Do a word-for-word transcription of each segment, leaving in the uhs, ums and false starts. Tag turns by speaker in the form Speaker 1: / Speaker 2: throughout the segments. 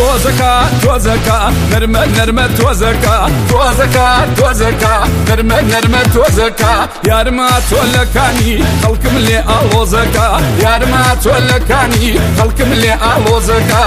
Speaker 1: تۆزەکە تۆزەکە نەرمە نەرمە تۆزەکە تۆزەکە تۆزەکە نەرمە نەرمە تۆزەکە یارمە تۆلەکانی خەڵکم لێ ئاڵۆزەکە یارمە تۆلەکانی خەڵکم لێ ئاڵۆزەکە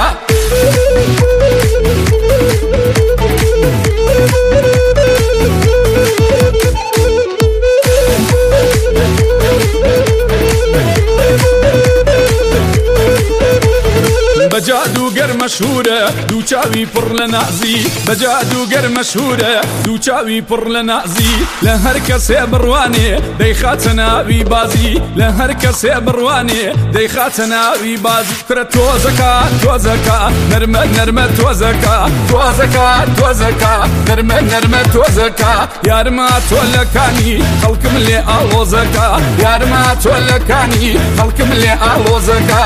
Speaker 1: بەجادوگەر مەشهورە دوو چاوی پڕ لە نازی بەجادوگەر مەشهورە دوو چاوی پڕ لە نازی لە هەر کەسێ بڕوانێ دەیخاتە ناوی بازی لە هەر کەسێ بڕوانێ دەیخاتە ناوی بازی کرە تۆزەکە تۆزەکە نەرمە نەرمە تۆزەکە تۆزەکە تۆزەکە نەرمە نەرمە تۆزەکە یارمە تۆلەکانی خەڵکم لێ ئاڵۆزەکە یارمە تۆلەکانی خەڵکم لێ ئاڵۆزەکە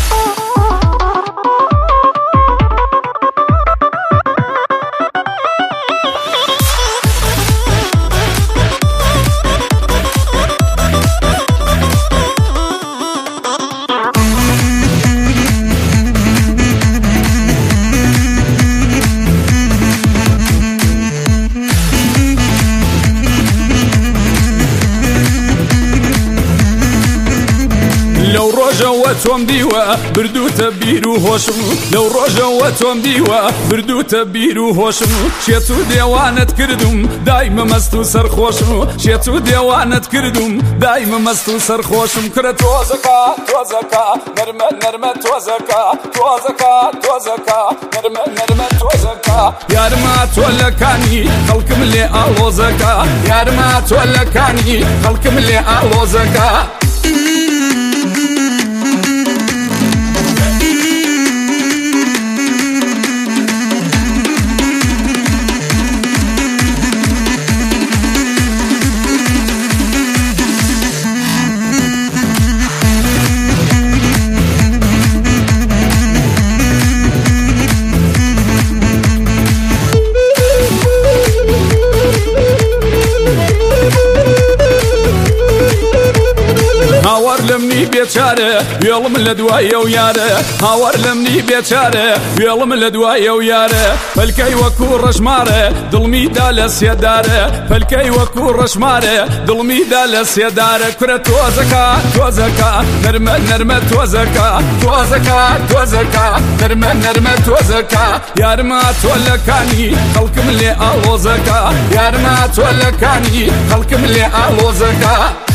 Speaker 1: لەو ڕۆژەوە تۆم دیوە بردووتە بیر و هۆشم لەو ڕۆژەوە تۆم دیوە بردووتە بیر و هۆشم شێت و دێوانت کردم دایمە مەست و سەرخۆشم شێت و دێوانت کردم دایمە مەست و سەرخۆشم کرە تۆزەکە تۆزەکە نەرمە نەرمە تۆزەکە تۆزەکە تۆزەکە نەرمە نەرمە تۆزەکە یارمە تۆلەکانی خەڵکم لێ ئاڵۆزەکە یارمە تۆلەکانی خەڵکم لێ ئاڵۆزەکە هاوار لەمنی بێچارە وێڵم لە دوایە و یارە هاوار لەمنی بێچارە وێڵم لە دوایە و یارە پەلکەی وەکو ڕەشمارە دڵمیدا لە سێدارە پەلکەی وەکو ڕەشمارە دڵمیدا لە سێدارە کورە تۆزەکە تۆزەکە نەرمە نەرمە تۆزەکە تۆزەکە تۆزەکە نەرمە نەرمە تۆزەکە یارمە تۆلەکانی خەڵکم لێ ئاڵۆزەکە یارمە تۆلەکانی خەڵکم لێ ئاڵۆزەکە